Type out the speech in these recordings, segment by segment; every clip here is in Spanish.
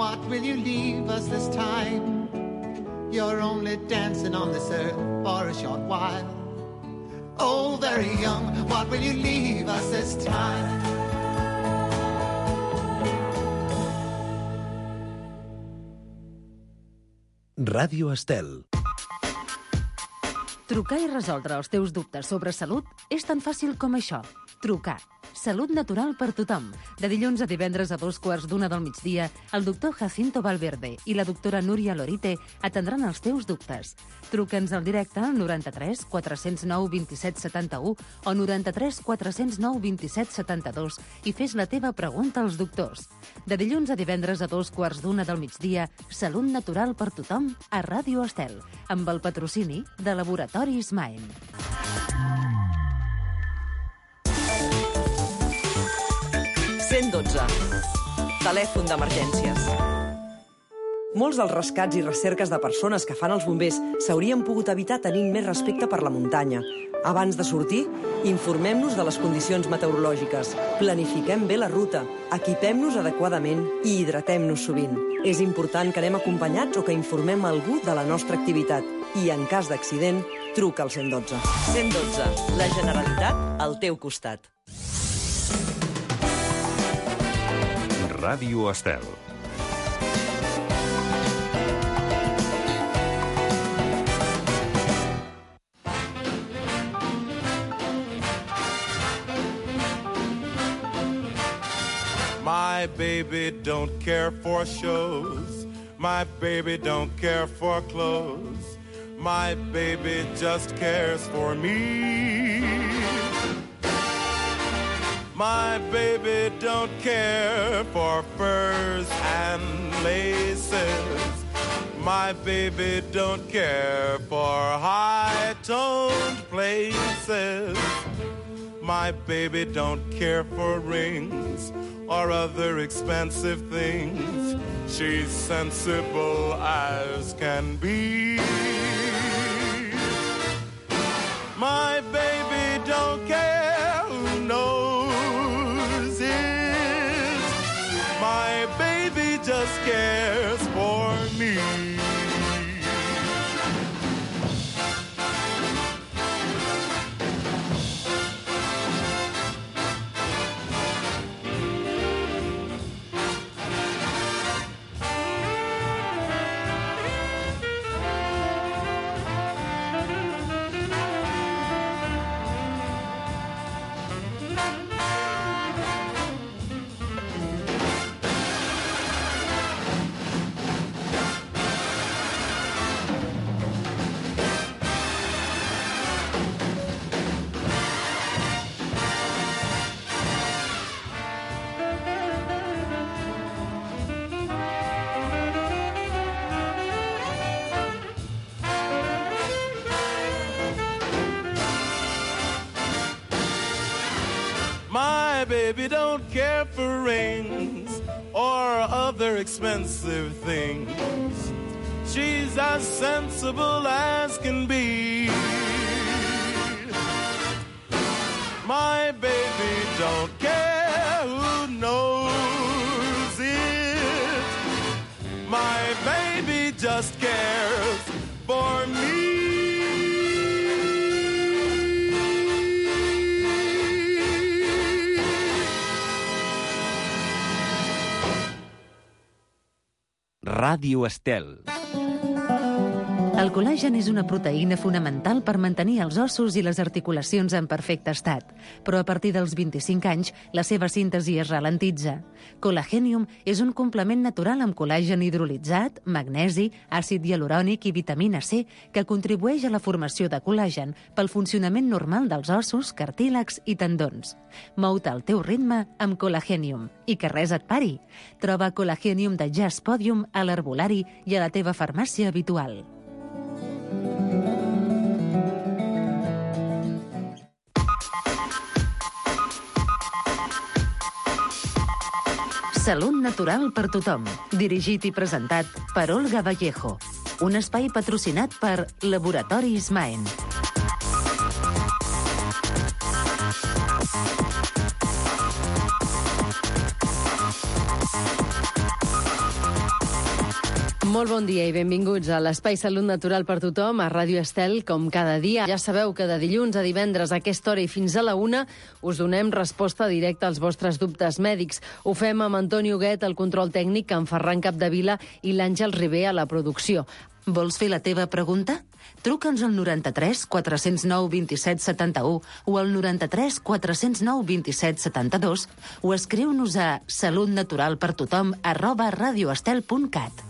what will you leave us this time? You're only dancing on this earth for a short while. Oh, very young, what will you leave us this time? Ràdio Estel. Trucar i resoldre els teus dubtes sobre salut és tan fàcil com això. Trucar. Salut natural per tothom. De dilluns a divendres a 2:15 del migdia, el doctor Jacinto Valverde i la doctora Núria Lorite atendran els teus dubtes. Truca'ns al directe al 93 409 27 71 o 93 409 27 72 i fes la teva pregunta als doctors. De dilluns a divendres a 2:15 del migdia, Salut natural per tothom a Ràdio Estel, amb el patrocini de Laboratoris Maen. Telèfon d'emergències. Molts dels rescats i recerques de persones que fan els bombers s'haurien pogut evitar tenint més respecte per la muntanya. Abans de sortir, informem-nos de les condicions meteorològiques, planifiquem bé la ruta, equipem-nos adequadament i hidratem-nos sovint. És important que anem acompanyats o que informem algú de la nostra activitat i, en cas d'accident, truca al 112. 112. La Generalitat al teu costat. Ràdio Estel. My baby don't care for shows. My baby don't care for clothes. My baby just cares for me. My baby don't care for furs and laces. My baby don't care for high-toned places. My baby don't care for rings or other expensive things. She's sensible as can be. My baby don't care who knows. My baby just cares for me. My baby don't care for rings or other expensive things. She's as sensible as can be. My baby don't care who knows it. My baby just cares for me. Ràdio Estel. El col·làgen és una proteïna fonamental per mantenir els ossos i les articulacions en perfecte estat, però a partir dels 25 anys la seva síntesi es ralentitza. Colagenium és un complement natural amb col·làgen hidrolitzat, magnesi, àcid hialurònic i vitamina C que contribueix a la formació de col·làgen pel funcionament normal dels ossos, cartílags i tendons. Mou-te al teu ritme amb Colagenium i que res et pari. Troba Colagenium de Jazz Podium a l'herbolari i a la teva farmàcia habitual. Salut natural per tothom, dirigit i presentat per Olga Vallejo. Un espai patrocinat per Laboratoris Maen. Molt bon dia i benvinguts a l'Espai Salut Natural per tothom a Ràdio Estel, com cada dia. Ja sabeu que de dilluns a divendres a aquesta hora i fins a la 1 us donem resposta directa als vostres dubtes mèdics. Ho fem amb Antoni Huguet, el control tècnic, en Ferran Capdevila i l'Àngel Ribé a la producció. Vols fer la teva pregunta? Truca'ns al 93 409 27 71 o al 93 409 27 72 o escriu-nos a salutnaturalpertothom@radioestel.cat.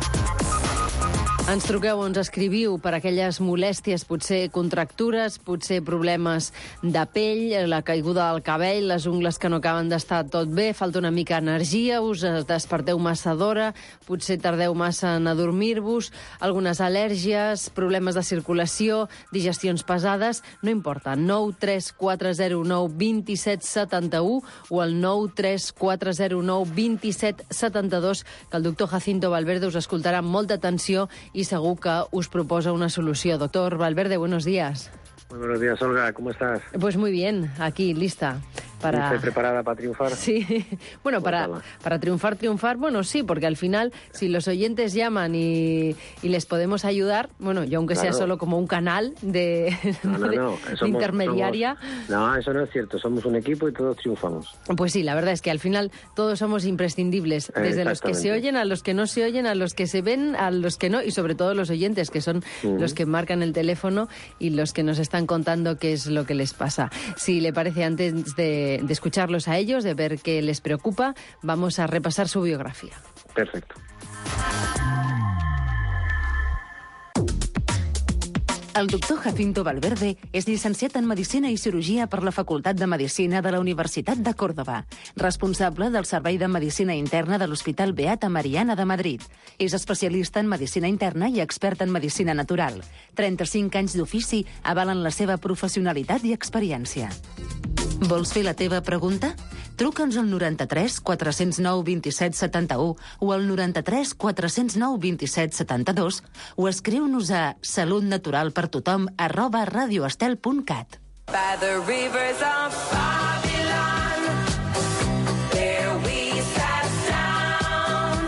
Ens truqueu o ens escriviu per aquelles molèsties, potser contractures, potser problemes de pell, la caiguda del cabell, les ungles que no acaben d'estar tot bé, falta una mica d'energia, us desperteu massa d'hora, potser tardeu massa en adormir-vos, algunes al·lèrgies, problemes de circulació, digestions pesades, no importa. 93409 27 71 o el 93409 27 72, que el doctor Jacinto Valverde us escoltarà amb molta atenció y segur que us proposa una solució. Doctor Valverde, buenos días. Muy buenos días, Olga. ¿Cómo estás? Pues muy bien, aquí, lista. ¿Estás preparada para triunfar? Sí, bueno, para triunfar, bueno, sí, porque al final, si los oyentes llaman y les podemos ayudar, bueno, yo aunque sea solo como un canal de intermediaria... No, eso no es cierto, somos un equipo y todos triunfamos. Pues sí, la verdad es que al final todos somos imprescindibles, desde los que se oyen, a los que no se oyen, a los que se ven, a los que no, y sobre todo los oyentes, que son los que marcan el teléfono y los que nos están contando qué es lo que les pasa. Si le parece, antes de escucharlos a ellos, de ver qué les preocupa, vamos a repasar su biografía. Perfecto. El doctor Jacinto Valverde és llicenciat en Medicina i Cirurgia per la Facultat de Medicina de la Universitat de Còrdova, responsable del Servei de Medicina Interna de l'Hospital Beata Mariana de Madrid. És especialista en Medicina Interna i expert en Medicina Natural. 35 anys d'ofici avalen la seva professionalitat i experiència. Vols fer la teva pregunta? Truca'ns al 93 409 27 71 o al 93 409 27 72 o escriu-nos a salutnaturalpertothom@radioestel.cat. By the rivers of Babylon, there we sat down.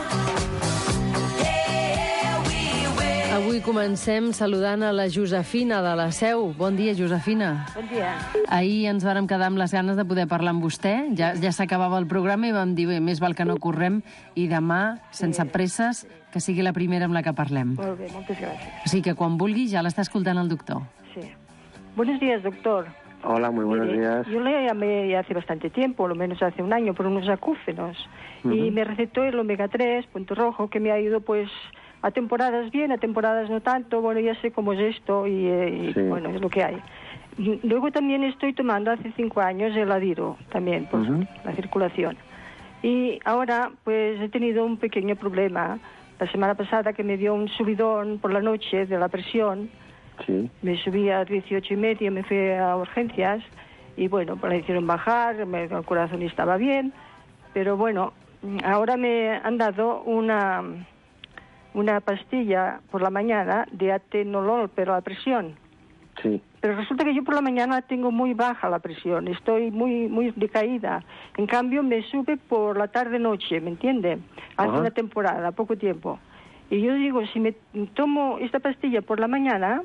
Here we were. Avui comencem saludant a la Josefina de la Seu. Bon dia, Josefina. Bon dia. Ahir ens vàrem quedar amb les ganes de poder parlar amb vostè. Ja s'acabava el programa i vam dir, bé, més val que no correm, i demà, sense presses, que sigui la primera amb la que parlem. Molt bé, moltes gràcies. O sigui que quan vulgui ja l'està escoltant el doctor. Sí. Buenos días, doctor. Hola, muy buenos días. Yo le llamé hace bastante tiempo, lo menos hace un año, por unos acúfenos. Y me recetó el omega 3, punto rojo, que me ha ido, pues, a temporadas bien, a temporadas no tanto. Bueno, ya sé cómo es esto y bueno, es lo que hay. Luego también estoy tomando hace 5 años el Adiro, también, por la circulación. Y ahora, pues, he tenido un pequeño problema. La semana pasada que me dio un subidón por la noche de la presión. Sí. Me subí a 18,5, me fui a urgencias y bueno, pues la hicieron bajar, el corazón estaba bien, pero bueno, ahora me han dado una pastilla por la mañana de atenolol, pero la presión. Sí. Pero resulta que yo por la mañana tengo muy baja la presión, estoy muy decaída. En cambio me sube por la tarde-noche, ¿me entiende? Hace una temporada, poco tiempo. Y yo digo, si me tomo esta pastilla por la mañana,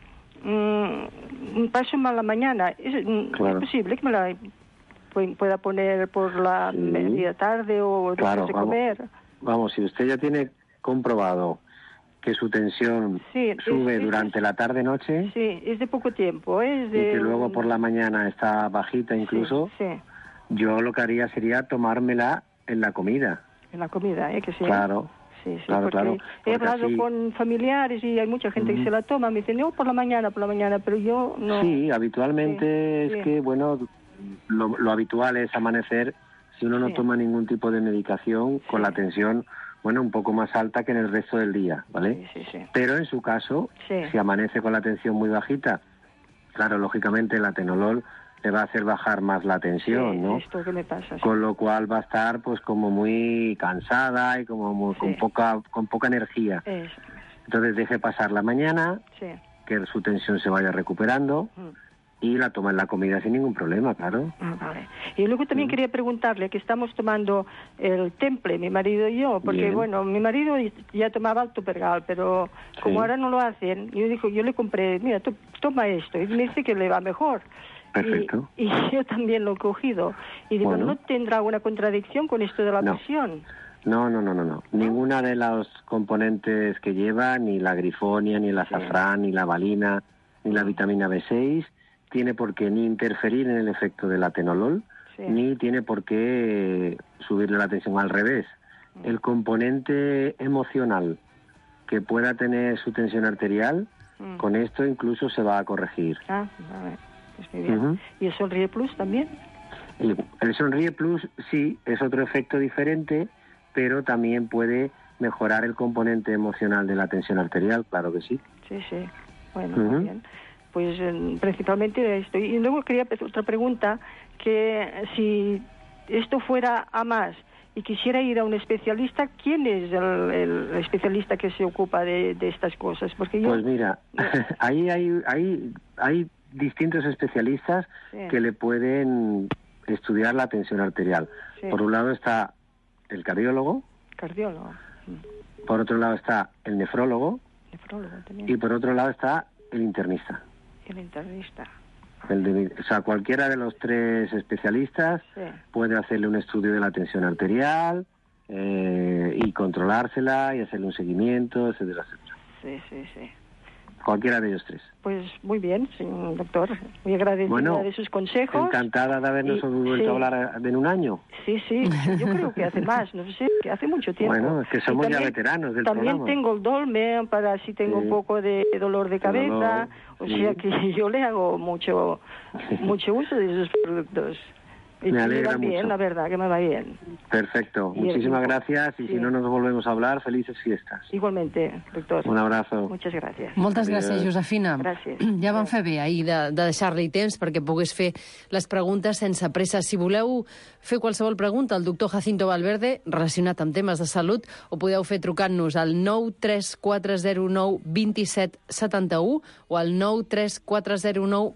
paso mal la mañana. ¿Es posible que me la pueda poner por la media tarde o después de comer? Vamos, si usted ya tiene comprobado que su tensión sube durante la tarde-noche... Sí, es de poco tiempo. Y que luego por la mañana está bajita incluso, yo lo que haría sería tomármela en la comida. En la comida, que sí. Claro. Sí, claro, porque he hablado con familiares y hay mucha gente que se la toma. Me dicen, no, por la mañana, pero yo no. Sí, habitualmente es que, bueno, lo habitual es amanecer, si uno no toma ningún tipo de medicación, con la tensión, bueno, un poco más alta que en el resto del día, ¿vale? Sí. Pero en su caso, si amanece con la tensión muy bajita, claro, lógicamente el atenolol le va a hacer bajar más la tensión, ¿no? Esto que me pasa, con lo cual va a estar pues como muy cansada y como con poca energía. Entonces deje pasar la mañana, que su tensión se vaya recuperando y la toma en la comida sin ningún problema, claro. Vale. Y luego también quería preguntarle que estamos tomando el Temple, mi marido y yo, porque Bien. bueno, mi marido ya tomaba Altopergal, pero como ahora no lo hacen, yo le compré, mira, tú toma esto, y me dice que le va mejor. Perfecto. Y yo también lo he cogido. Y digo, Bueno. ¿no tendrá alguna contradicción con esto de la No. presión? No. Ninguna de los componentes que lleva, ni la grifonia, ni el azafrán, ni la valina, ni la vitamina B6, tiene por qué ni interferir en el efecto del atenolol, ni tiene por qué subirle la tensión. Al revés. El componente emocional que pueda tener su tensión arterial, con esto incluso se va a corregir. Ah, vale. Pues muy bien. ¿Y el Sonríe Plus también? El Sonríe Plus sí, es otro efecto diferente, pero también puede mejorar el componente emocional de la tensión arterial, claro que sí. Sí. Bueno, muy bien. Pues principalmente esto. Y luego quería hacer otra pregunta, que si esto fuera a más y quisiera ir a un especialista, ¿quién es el especialista que se ocupa de estas cosas? Porque yo... Pues mira, ahí hay distintos especialistas que le pueden estudiar la tensión arterial. Sí. Por un lado está el cardiólogo. Cardiólogo. Por otro lado está el nefrólogo. Nefrólogo también. Y por otro lado está el internista. El internista. O sea, cualquiera de los tres especialistas puede hacerle un estudio de la tensión arterial y controlársela y hacerle un seguimiento, etcétera, etcétera. Sí. Cualquiera de ellos tres. Pues muy bien, señor doctor. Muy agradecida de sus consejos. Encantada de habernos vuelto a hablar en un año. Sí, yo creo que hace más, no sé, que hace mucho tiempo. Bueno, es que somos ya veteranos del también programa. Tengo el Dolme para si tengo un poco de dolor de cabeza, o sea que yo le hago mucho uso de esos productos. Y me me alegra va bien, mucho. la verdad, que me va bien. Perfecto, muchísimas gracias y si no nos volvemos a hablar, felices fiestas. Igualmente, doctor. Un abrazo. Muchas gràcies. Moltes gràcies, Josefina. Gràcies. Ja vam fer bé ahir de deixar-li temps perquè pogués fer les preguntes sense pressa. Si voleu fer qualsevol pregunta al doctor Jacinto Valverde relacionat amb temes de salut, ho podeu fer trucant-nos al 93409 2771 o al 93409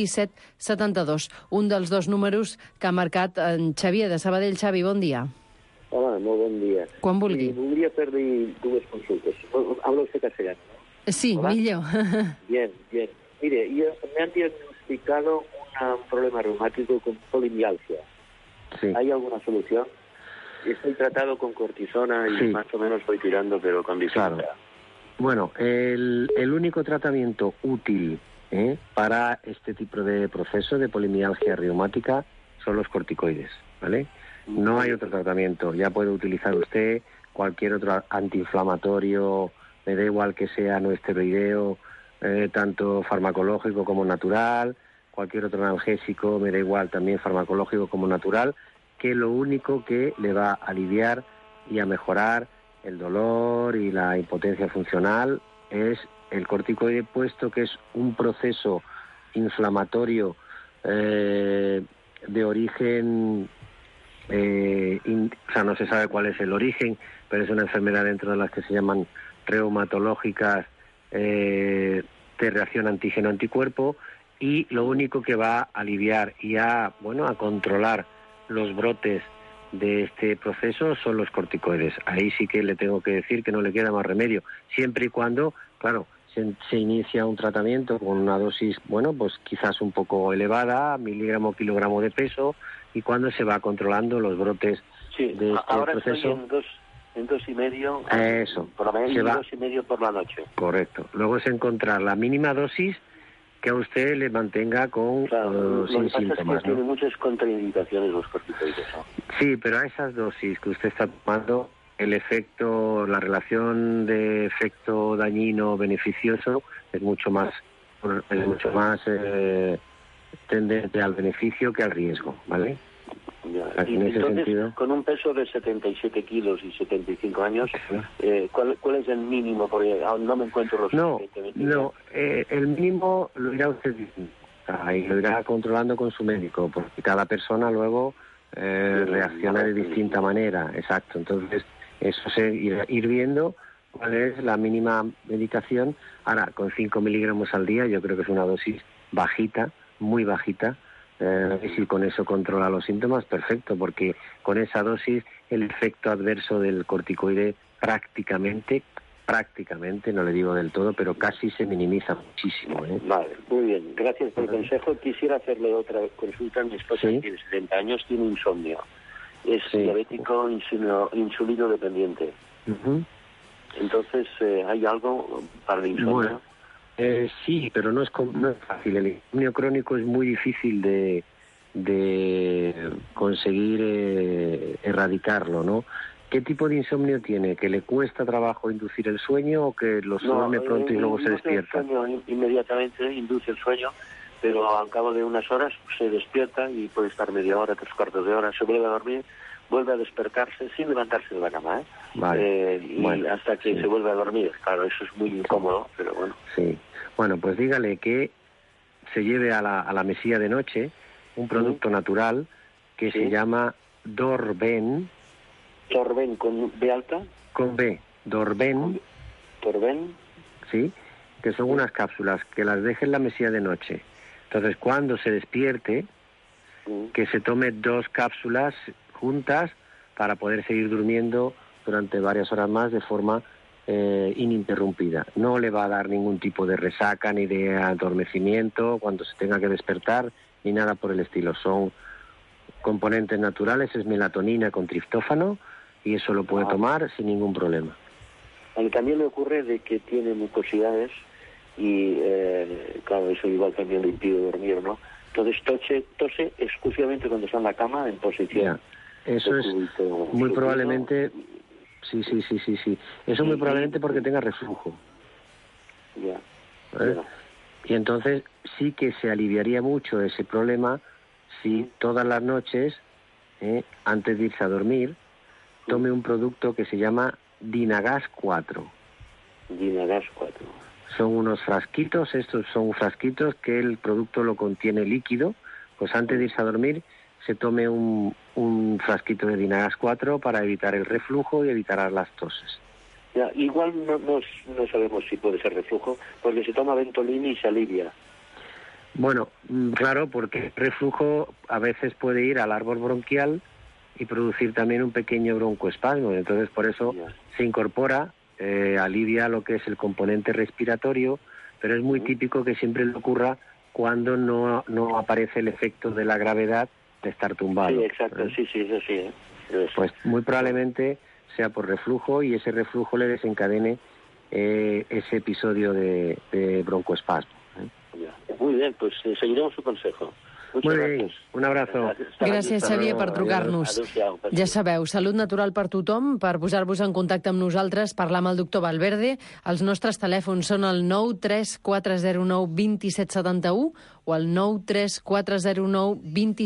2772, un dels dos números que ha marcat en Xavier de Sabadell. Xavi, bon dia. Hola, molt bon dia. Quan vulgui. Voldria fer-li dues consultes. Habla usted castellano, ¿no? Sí, ¿Hola? millor. Bien. Mire, me han diagnosticado un problema reumático con polimialgia. Sí. ¿Hay alguna solución? Estoy tratado con cortisona y más o menos voy tirando, pero con dificultad. Claro. Bueno, el único tratamiento útil para este tipo de proceso de polimialgia reumática son los corticoides, ¿vale? No hay otro tratamiento. Ya puede utilizar usted cualquier otro antiinflamatorio, me da igual que sea no esteroideo, tanto farmacológico como natural, cualquier otro analgésico, me da igual, también farmacológico como natural, que lo único que le va a aliviar y a mejorar el dolor y la impotencia funcional es el corticoide, puesto que es un proceso inflamatorio de origen, o sea, no se sabe cuál es el origen, pero es una enfermedad dentro de las que se llaman reumatológicas de reacción antígeno-anticuerpo, y lo único que va a aliviar y a controlar los brotes de este proceso son los corticoides. Ahí sí que le tengo que decir que no le queda más remedio, siempre y cuando, claro, se inicia un tratamiento con una dosis, pues quizás un poco elevada, miligramo kilogramo de peso, y cuando se va controlando los brotes de este ahora proceso. Estoy en 2,5. Eso. Por la mañana y Se va. 2,5 por la noche. Correcto. Luego es encontrar la mínima dosis que a usted le mantenga con Lo sin que pasa síntomas, es que ¿no? tiene muchas contraindicaciones los corticoides, ¿no? Sí, pero a esas dosis que usted está tomando, el efecto, la relación de efecto dañino beneficioso es mucho más tendente al beneficio que al riesgo, ¿vale? Ya. Y en ese entonces, sentido, con un peso de 77 kilos y 75 años, ¿cuál es el mínimo? Porque aún no me encuentro lo suficientemente bien. el mínimo lo irá usted diciendo, y lo irá controlando con su médico, porque cada persona luego reacciona de distinta manera, exacto. Entonces, eso se ir viendo cuál es la mínima medicación. Ahora, con 5 miligramos al día, yo creo que es una dosis bajita muy bajita, y si con eso controla los síntomas, perfecto, porque con esa dosis el efecto adverso del corticoide prácticamente, no le digo del todo, pero casi se minimiza muchísimo. Vale, muy bien. Gracias por el consejo. Quisiera hacerle otra consulta. Mi esposa tiene 70 años, tiene insomnio. Es diabético insulino dependiente. Entonces, ¿hay algo para el insomnio? Bueno, sí, pero no es fácil. El insomnio crónico es muy difícil de conseguir erradicarlo, ¿no? ¿Qué tipo de insomnio tiene? ¿Que le cuesta trabajo inducir el sueño o que lo duerme pronto y luego se despierta? El sueño inmediatamente induce el sueño, pero al cabo de unas horas se despierta y puede estar media hora, 3/4 de hora, se vuelve a dormir, vuelve a despertarse sin levantarse de la cama, y hasta que se vuelve a dormir. Claro, eso es muy incómodo, pero bueno. Sí. Bueno, pues dígale que se lleve a la mesilla de noche un producto natural que se llama Dorben. ¿Dorben con B alta? Con B. Dorben. ¿Dorben? Sí, que son unas cápsulas que las deje en la mesilla de noche. Entonces, cuando se despierte, que se tome 2 cápsulas juntas para poder seguir durmiendo durante varias horas más de forma ininterrumpida. No le va a dar ningún tipo de resaca ni de adormecimiento cuando se tenga que despertar, ni nada por el estilo. Son componentes naturales, es melatonina con triptófano, y eso lo puede tomar sin ningún problema. A mí también le ocurre de que tiene mucosidades y, claro, eso igual también le impide dormir, ¿no? Entonces tose exclusivamente cuando está en la cama en posición. Eso es muy probablemente... Sí. Eso muy probablemente porque tenga reflujo. Y entonces sí que se aliviaría mucho ese problema si todas las noches, antes de irse a dormir, tome un producto que se llama Dinagas 4. Dinagas 4. Son unos frasquitos, estos son frasquitos que el producto lo contiene líquido, pues antes de irse a dormir se tome un frasquito de Dinagas 4 para evitar el reflujo y evitar las toses. Ya, igual no sabemos si puede ser reflujo, porque se toma Ventolin y se alivia. Bueno, claro, porque el reflujo a veces puede ir al árbol bronquial y producir también un pequeño broncoespasmo. Entonces, por eso se incorpora, alivia lo que es el componente respiratorio, pero es muy típico que siempre le ocurra cuando no aparece el efecto de la gravedad de estar tumbado. Sí, exacto, sí, eso sí. Pues muy probablemente sea por reflujo y ese reflujo le desencadene ese episodio de broncoespasmo. Muy bien, pues seguiremos su consejo. Muy bien, un abrazo. Gràcies, Xavier, per trucar-nos. Ja sabeu, Salut Natural per tothom. Per posar-vos en contacte amb nosaltres, parlar amb el doctor Valverde. Els nostres telèfons són el 93409 2771 o el 93409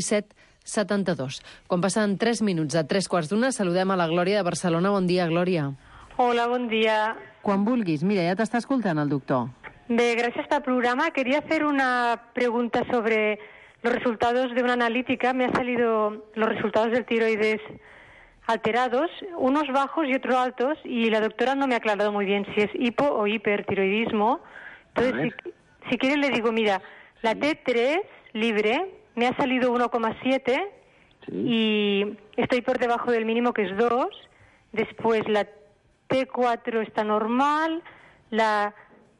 2772. Quan passen 3 minuts a 3:15, saludem a la Glòria de Barcelona. Bon dia, Glòria. Hola, bon dia. Quan vulguis. Mira, ja t'està escoltant el doctor. Bé, gracias a este programa. Quería hacer una pregunta sobre los resultados de una analítica. Me han salido los resultados del tiroides alterados, unos bajos y otros altos, y la doctora no me ha aclarado muy bien si es hipo o hipertiroidismo. Entonces, si quiere le digo, mira, la T3 libre me ha salido 1,7 y estoy por debajo del mínimo, que es 2. Después la T4 está normal, la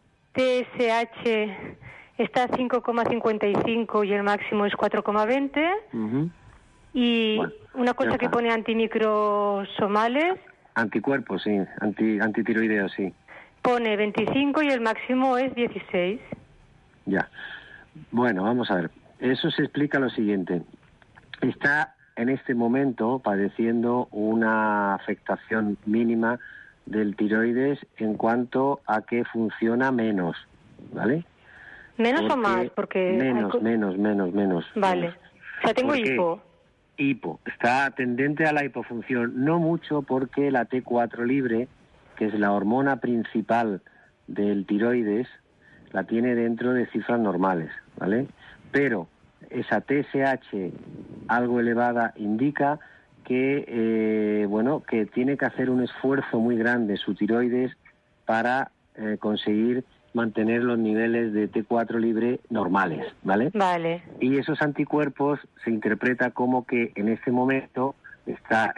TSH está a 5,55 y el máximo es 4,20. Y una cosa que pone antimicrosomales. Anticuerpos, sí. Antitiroideos, sí. Pone 25 y el máximo es 16. Ya. Bueno, vamos a ver. Eso se explica lo siguiente. Está en este momento padeciendo una afectación mínima del tiroides en cuanto a que funciona menos, ¿vale? ¿Menos o más? Porque menos. Vale. O sea, tengo hipo. Hipo. Está tendente a la hipofunción. No mucho, porque la T4 libre, que es la hormona principal del tiroides, la tiene dentro de cifras normales, ¿vale? Pero esa TSH algo elevada indica que, que tiene que hacer un esfuerzo muy grande su tiroides para conseguir mantener los niveles de T4 libre normales, ¿vale? Vale. Y esos anticuerpos se interpreta como que en este momento está,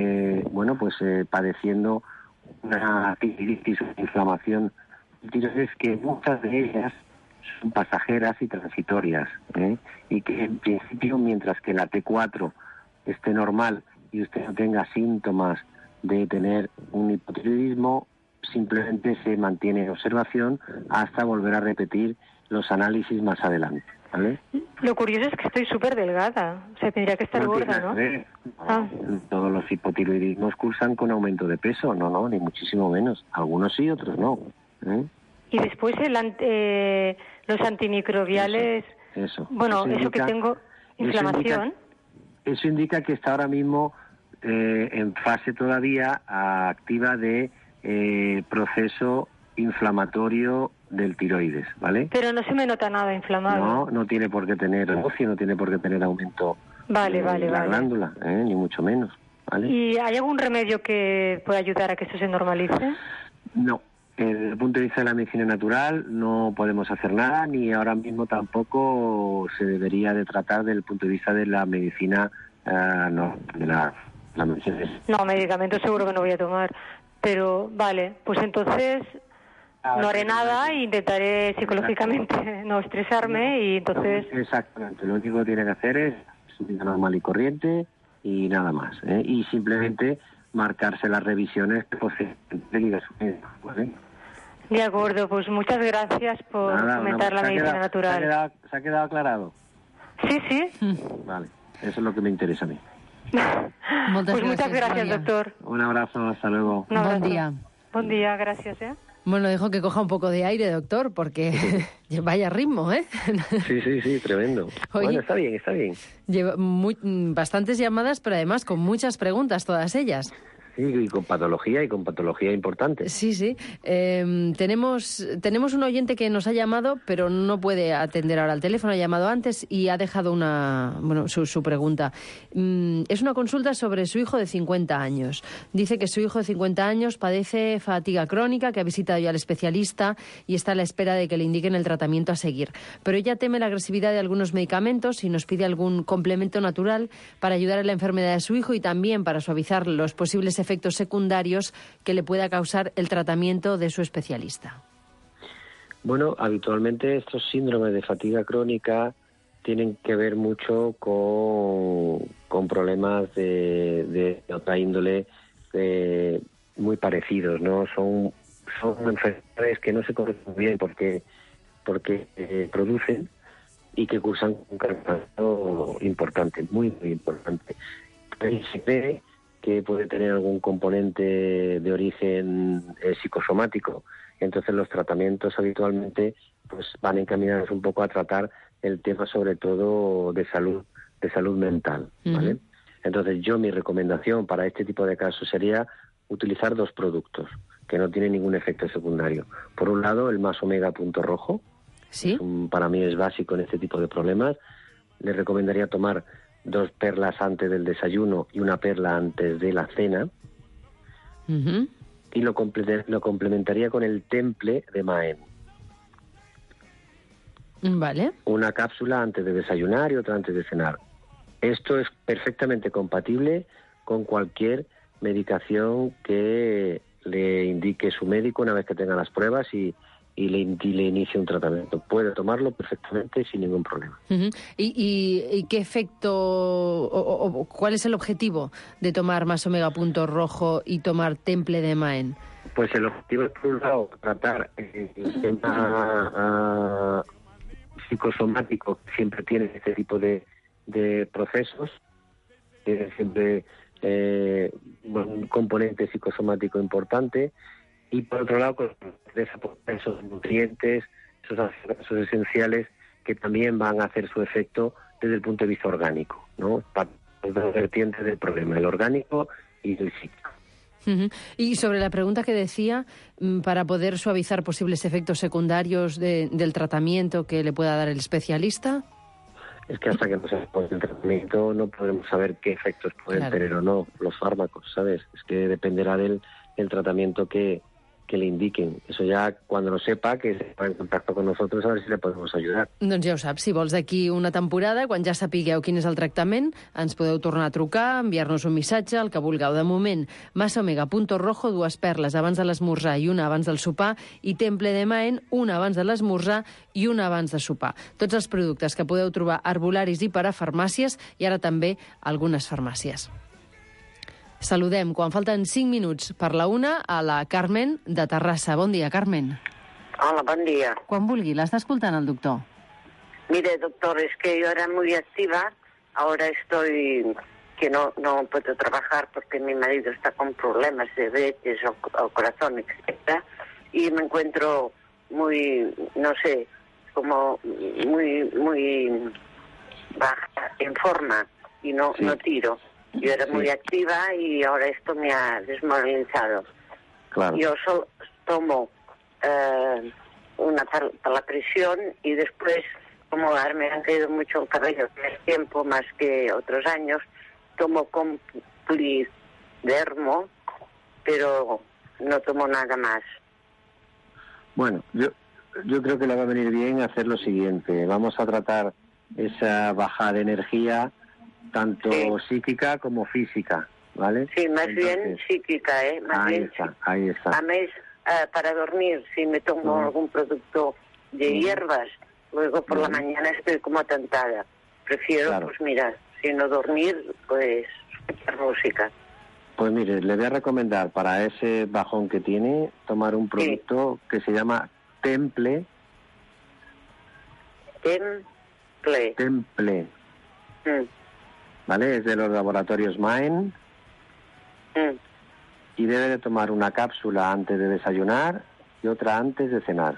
padeciendo una tiroiditis, una inflamación de tiroides, que muchas de ellas son pasajeras y transitorias, y que en principio, mientras que la T4 esté normal y usted no tenga síntomas de tener un hipotiroidismo, simplemente se mantiene en observación hasta volver a repetir los análisis más adelante, ¿vale? Lo curioso es que estoy súper delgada. O sea, tendría que estar gorda, ¿no? Todos los hipotiroidismos cursan con aumento de peso, no, ni muchísimo menos. Algunos sí, otros no. Y después los antimicrobiales... Eso. Bueno, eso que tengo, inflamación. Eso indica que está ahora mismo en fase todavía activa de proceso inflamatorio del tiroides, ¿vale? Pero no se me nota nada inflamado. No tiene por qué tener negocio, no tiene por qué tener aumento vale, la glándula, ni mucho menos, ¿vale? ¿Y hay algún remedio que pueda ayudar a que eso se normalice? No. Desde el punto de vista de la medicina natural no podemos hacer nada, ni ahora mismo tampoco se debería de tratar desde el punto de vista de la medicina, de la medicina. No, medicamentos seguro que no voy a tomar, pero vale, pues entonces no haré nada e intentaré psicológicamente no estresarme y entonces... Exactamente, lo único que tiene que hacer es su vida normal y corriente y nada más, y simplemente marcarse las revisiones posteriores, ¿vale? De acuerdo, pues muchas gracias por comentar la medicina natural. ¿Se ha quedado aclarado? Sí. Vale, eso es lo que me interesa a mí. Muchas gracias, doctor. Un abrazo, hasta luego. Buen día. Buen día, gracias, Bueno, dejo que coja un poco de aire, doctor, porque vaya ritmo, ¿eh? Sí, tremendo. Oye, bueno, está bien. Lleva bastantes llamadas, pero además con muchas preguntas, todas ellas. Sí, y con patología importante. Sí. Tenemos un oyente que nos ha llamado, pero no puede atender ahora el teléfono. Ha llamado antes y ha dejado su pregunta. Es una consulta sobre su hijo de 50 años. Dice que su hijo de 50 años padece fatiga crónica, que ha visitado ya al especialista y está a la espera de que le indiquen el tratamiento a seguir. Pero ella teme la agresividad de algunos medicamentos y nos pide algún complemento natural para ayudar a la enfermedad de su hijo y también para suavizar los posibles efectos secundarios que le pueda causar el tratamiento de su especialista. Bueno, habitualmente estos síndromes de fatiga crónica tienen que ver mucho con problemas de otra índole muy parecidos, ¿no? Son enfermedades que no se conocen bien porque producen y que cursan un cansancio importante, muy importante. Se cree que puede tener algún componente de origen psicosomático. Entonces los tratamientos habitualmente pues van encaminados un poco a tratar el tema sobre todo de salud mental, ¿vale? Entonces mi recomendación para este tipo de casos sería utilizar 2 productos que no tienen ningún efecto secundario. Por un lado, el Más Omega Punto Rojo. ¿Sí? Para mí es básico en este tipo de problemas. Les recomendaría tomar 2 perlas antes del desayuno y 1 perla antes de la cena. Y lo complementaría con el Temple de Maen. Vale. 1 cápsula antes de desayunar y otra antes de cenar. Esto es perfectamente compatible con cualquier medicación que le indique su médico una vez que tenga las pruebas y le inicie un tratamiento. Puede tomarlo perfectamente sin ningún problema. ¿Y qué efecto o cuál es el objetivo de tomar Más Omega Punto Rojo y tomar Temple de Maen? Pues el objetivo es, por un lado, tratar el tema psicosomático que siempre tiene este tipo de procesos, tiene siempre un componente psicosomático importante, y por otro lado esos nutrientes, esos esenciales que también van a hacer su efecto desde el punto de vista orgánico, ¿no? Para las 2 vertientes del problema, el orgánico y el psíquico. Y sobre la pregunta que decía, para poder suavizar posibles efectos secundarios del tratamiento que le pueda dar el especialista. Es que hasta que no se pone el tratamiento no podemos saber qué efectos pueden tener o no los fármacos, ¿sabes? Es que dependerá del tratamiento que que le indiquen. Eso ya, cuando lo sepa, que se ponga en contacto con nosotros a ver si le podemos ayudar. Doncs ja ho saps, si vols d'aquí una temporada, quan ja sapigueu quin és el tractament, ens podeu tornar a trucar, enviar-nos un missatge, el que vulgueu. De moment, Masa Omega, Punto Rojo, 2 perles abans de l'esmorzar i una abans del sopar, i Temple de Maen, una abans de l'esmorzar i una abans de sopar. Tots els productes que podeu trobar a herbolaris i parafarmàcies, i ara també algunes farmàcies. Saludem, quan falten 5 minuts per la 1, a la Carmen de Terrassa. Bon dia, Carmen. Hola, bon dia. Quan vulgui, l'està escoltant el doctor. Mire, doctor, es que yo era muy activa, ahora estoy que no puedo trabajar porque mi marido está con problemas de diabetes al corazón, etc. Y me encuentro muy, no sé, como muy baja en forma y no tiro. Yo era muy activa y ahora esto me ha desmoralizado. Claro. Yo solo tomo una para la presión y después, como ahora me han caído mucho el cabello más tiempo, más que otros años, tomo Complidermo, pero no tomo nada más. Bueno, yo creo que le va a venir bien hacer lo siguiente. Vamos a tratar esa baja de energía, tanto psíquica como física, ¿vale? Sí, más bien psíquica, ¿eh? Ahí está. A mes, para dormir, si me tomo algún producto de hierbas, luego por la mañana estoy como tentada. Prefiero, pues mira, si no dormir, pues escuchar música. Pues mire, le voy a recomendar para ese bajón que tiene, tomar un producto que se llama Temple. Temple. ¿Vale? Es de los laboratorios Maen. Y debe de tomar una cápsula antes de desayunar y otra antes de cenar.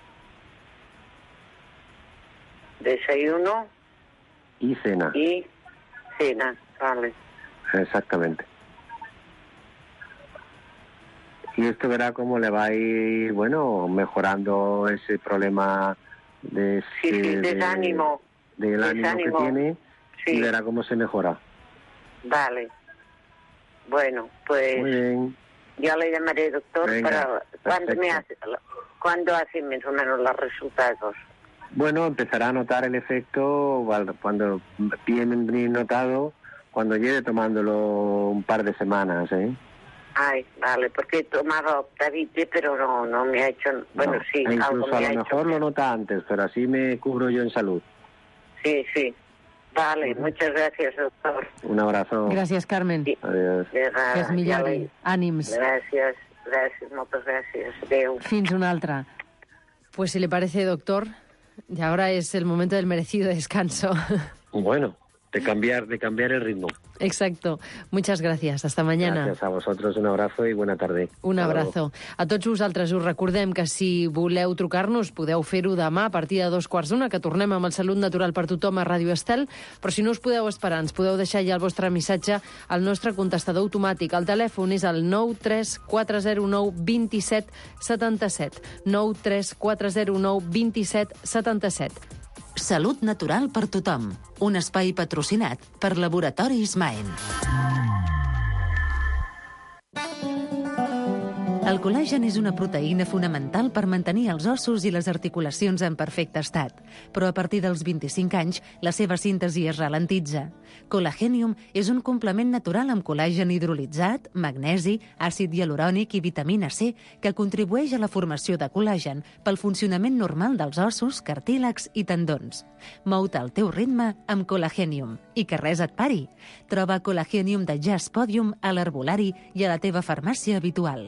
Desayuno y cena. Y cena, vale. Exactamente. Y esto verá cómo le va a ir, bueno, mejorando ese problema de desánimo. Del ánimo que tiene. Y verá cómo se mejora. Vale. Bueno, pues muy bien. Ya le llamaré, doctor. Venga, para ¿Cuándo hace más o menos los resultados? Bueno, empezará a notar el efecto cuando bien notado, cuando lleve tomándolo un par de semanas, ¿eh? Ay, vale, porque tomaba Optavite, pero no me ha hecho... Bueno, sí, algo me a lo mejor lo nota antes, pero así me cubro yo en salud. Sí. Vale, muchas gracias, doctor. Un abrazo. Gràcies, Carmen. Sí. Adiós. Que es millori. Ànims. Gràcies, moltes gràcies. Adéu. Fins una altra. Pues si le parece, doctor, y ahora es el momento del merecido descanso. Bueno, de cambiar el ritmo. Exacto. Muchas gracias. Hasta mañana. Gracias a vosotros. Un abrazo y buena tarde. Un abrazo. A tots vosaltres us recordem que si voleu trucar-nos podeu fer-ho demà a partir de 2:15, que tornem amb el Salut Natural per Tothom a Ràdio Estel, però si no us podeu esperar, ens podeu deixar ja el vostre missatge al nostre contestador automàtic. El telèfon és el 93409 27 77. 93409 27 77. Salut Natural per Tothom. Un espai patrocinat per Laboratoris Maen. El col·làgen és una proteïna fonamental per mantenir els ossos i les articulacions en perfecte estat, però a partir dels 25 anys la seva síntesi es ralentitza. Colagenium és un complement natural amb col·làgen hidrolitzat, magnesi, àcid hialurònic i vitamina C que contribueix a la formació de col·làgen pel funcionament normal dels ossos, cartílags i tendons. Mou-te al teu ritme amb Colagenium i que res et pari. Troba Colagenium de Jazz Podium a l'herbolari i a la teva farmàcia habitual.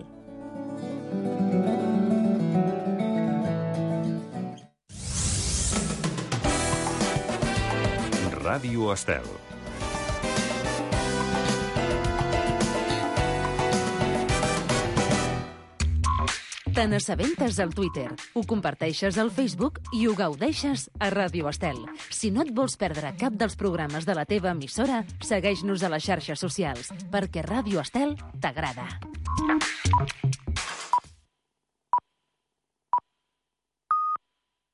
Ràdio Estel. Te n'assabentes al Twitter, ho comparteixes al Facebook i ho gaudeixes a Ràdio Estel. Si no et vols perdre cap dels programes de la teva emissora, segueix-nos a les xarxes socials, perquè Ràdio Estel t'agrada.